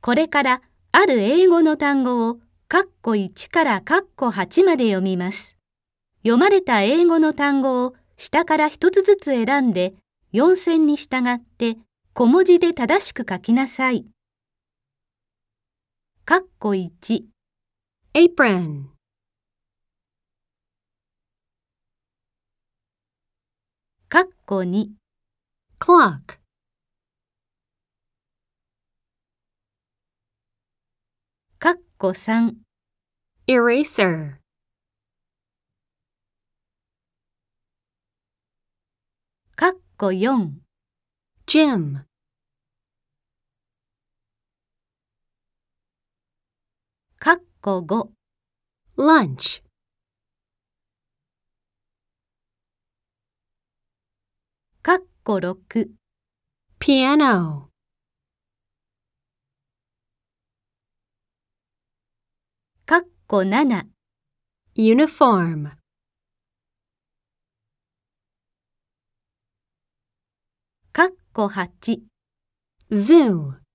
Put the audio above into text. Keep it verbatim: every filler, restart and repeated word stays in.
これからある英語の単語をカッコいちからカッコはちまで読みます。読まれた英語の単語を下から一つずつ選んで、よん線に従って小文字で正しく書きなさい。カッコいち apron, カッコに clock, カッコさん eraser, カッコよん gym, カッコご lunch, カッコろく piano, カッコなな uniform, カッコはち zoo.